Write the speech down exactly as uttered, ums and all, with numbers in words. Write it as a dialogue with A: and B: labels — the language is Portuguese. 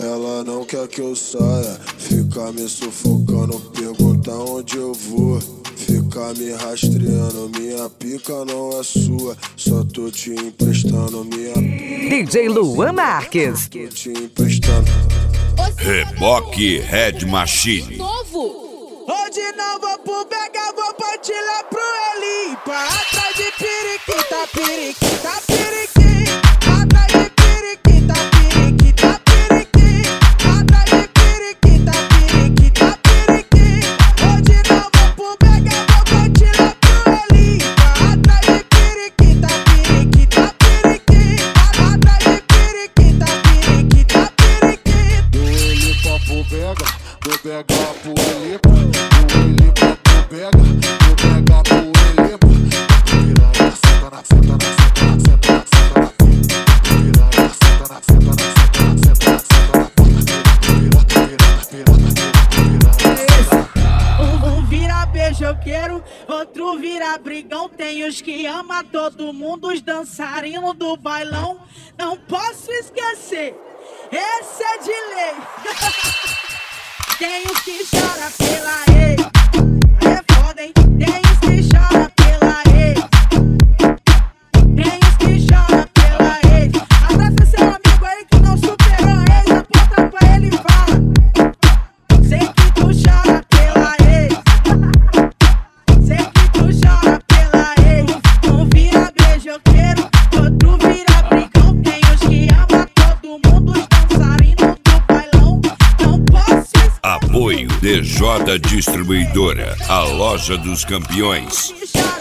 A: Ela não quer que eu saia, fica me sufocando, pergunta onde eu vou. Fica me rastreando, minha pica não é sua, só tô te emprestando minha
B: D J Luan Marques.
A: Tô te emprestando.
C: Reboque Red Machine.
D: Hoje não vou pro Bega, vou partir lá pro Elipa. Atrás de periquita, periquita, periquita. Atrás de periquita, periquita, periquita. Atrás de periquita, periquita, periquita. Hoje não vou pro Bega, vou partir lá pro Elipa. Atrás de periquita, periquita, periquita. Atrás de periquita, periquita, periquita.
A: Do Elipa pro Bega, do Bega pro Elipa. Pega, vou pegar pro Elipa. Piranha, senta na, senta na, senta na, senta na, senta na. Piranha, senta na, senta na, senta na, senta na, senta na. Pirata, pirata, pirata, pirata.
D: Um vira beijoqueiro, outro vira brigão. Tem os que ama todo mundo, os dançarinos do bailão. Não posso esquecer, esse é de lei. Tem os que chora pela ex. Tem os que choram pela ex. Tem os que choram pela ex. Abraça seu amigo aí que não superou a ex. Aponta pra ele e fala: sei que tu chora pela ex. Sei que tu chora pela ex. Um vira beijoqueiro, outro vira brigão. Tem os que ama todo mundo, os dançarinos do bailão. Não posso esquecer.
C: Apoio D J Distribuidora, a loja dos campeões.